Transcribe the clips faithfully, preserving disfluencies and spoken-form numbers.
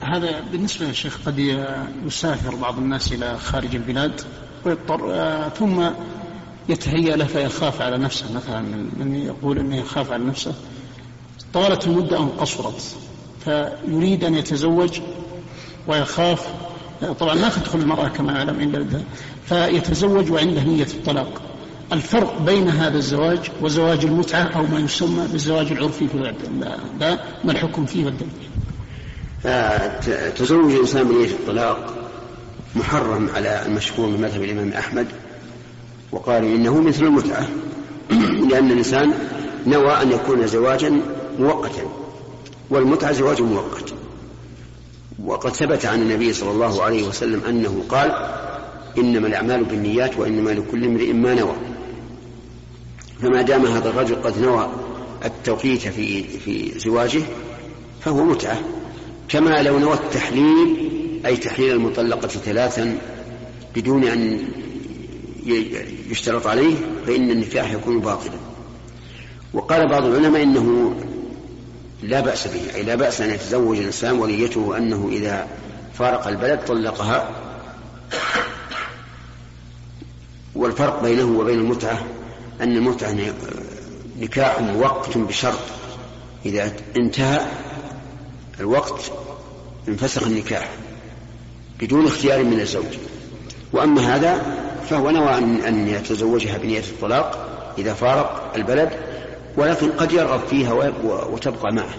هذا بالنسبة للشيخ قد يسافر بعض الناس إلى خارج البلاد ويضطر ثم يتهيأ له فيخاف على نفسه، مثلا من يقول أنه يخاف على نفسه طالت المدة أو قصرت فيريد أن يتزوج ويخاف، طبعا ما تدخل المرأة كما نعلم إلا ده، فيتزوج وعنده نية الطلاق. الفرق بين هذا الزواج وزواج المتعة أو ما يسمى بالزواج العرفي في العدة لا ما الحكم فيه والدليل؟ تزوج الإنسان بنية الطلاق محرم على المشهور من مذهب الإمام أحمد، وقال إنه مثل المتعة لأن الإنسان نوى أن يكون زواجا مؤقتا، والمتعة زواج مؤقت. وقد ثبت عن النبي صلى الله عليه وسلم أنه قال إنما الأعمال بالنيات وإنما لكل امرئ ما نوى. فما دام هذا الرجل قد نوى التوقيت في في زواجه فهو متعة، كما لو نوى التحليل أي تحليل المطلقة ثلاثا بدون أن يشترط عليه فإن النكاح يكون باطلا. وقال بعض العلماء إنه لا بأس به، أي لا بأس أن يتزوج الإنسان وليته أنه إذا فارق البلد طلقها. والفرق بينه وبين المتعة أن المتعة نكاح مؤقت بشرط، إذا انتهى الوقت انفسخ النكاح بدون اختيار من الزوج. وأما هذا فهو نوى أن يتزوجها بنية الطلاق إذا فارق البلد، ولكن قد يرغب فيها وتبقى معه.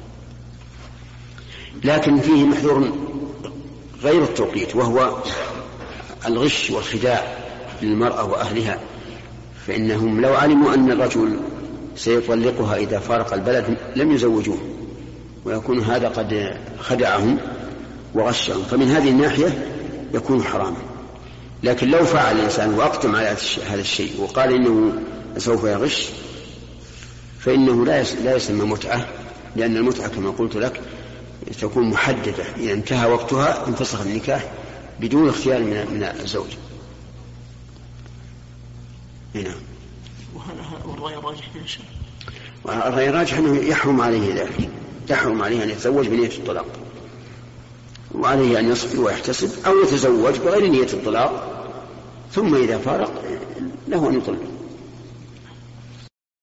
لكن فيه محذور غير التوقيت، وهو الغش والخداع للمرأة وأهلها، فإنهم لو علموا أن الرجل سيطلقها إذا فارق البلد لم يزوجوه، ويكون هذا قد خدعهم وغشهم، فمن هذه الناحية يكون حراما. لكن لو فعل الإنسان وأقدم على هذا الشيء وقال إنه سوف يغش فإنه لا يسمى متعة، لأن المتعة كما قلت لك تكون محددة، إذا انتهى وقتها انفسخ النكاح بدون اختيار من الزوج. هنا والرأي الراجح في الشيء، والرأي الراجح أنه يحرم عليه ذلك، يحرم عليه أن يتزوج بنية الطلاق، وعليه أن يصبر ويحتسب أو يتزوج بغير نية الطلاق ثم إذا فارق له أن يطلق.